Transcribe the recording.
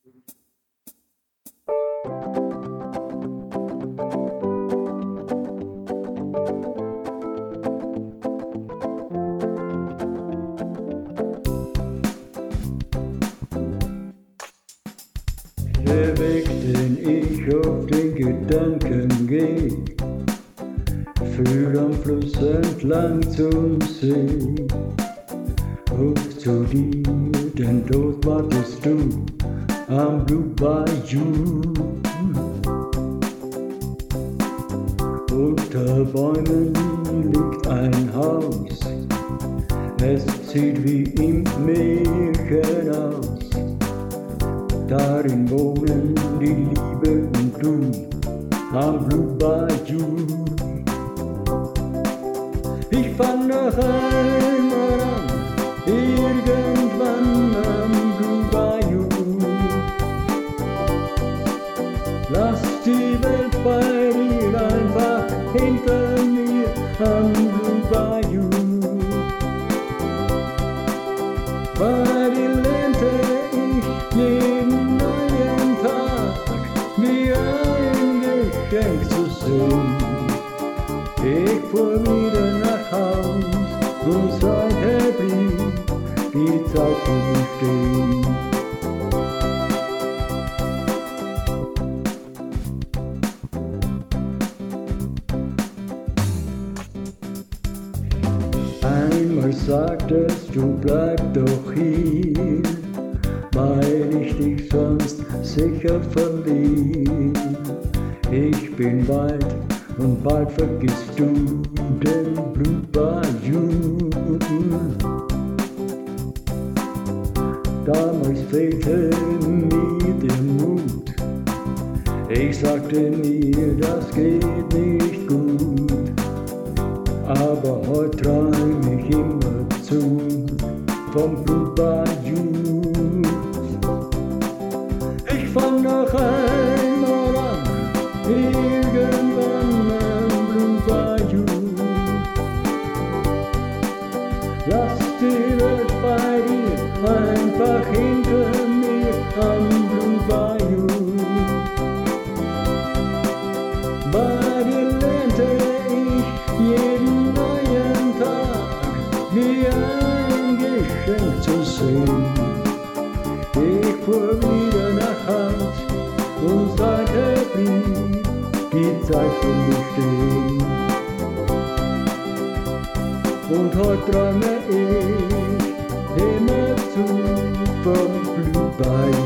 Der Weg, den ich auf den Gedanken geh, führt am Fluss entlang zum See. Hoch zu dir, denn dort wartest du am Blue Bayou. Unter Bäumen liegt ein Haus, es sieht wie im Märchen aus. Darin wohnen die Liebe und du am Blue Bayou. Ich fang noch einmal an, irgendwann am Blue Bayou. Lass die Welt bei dir einfach hinter mir am Blue Bayou. Bei dir lernte ich jeden neuen Tag wie ein Geschenk zu sehen. Ich fuhr wieder nach Haus und seither blieb die Zeit für mich stehen. Einmal sagtest du, bleib doch hier, weil ich dich sonst sicher verliere. Ich bin weit und bald vergisst du den Blue Bayou. Damals fehlte mir der Mut, ich sagte mir, das geht nicht gut. Aber heute träum ich immer zu vom Blue Bayou. Ich fang noch einmal an, irgendwann am Blue Bayou. Lass die Welt bei dir einfach hinter mir am Blue Bayou. Bei dir lernte ich jeden neuen Tag wie ein Geschenk zu sehen. Ich fuhr wieder nach Haus und seither blieb die Zeit für mich stehen. Und heute träume ich immer zu vom Blue Bayou.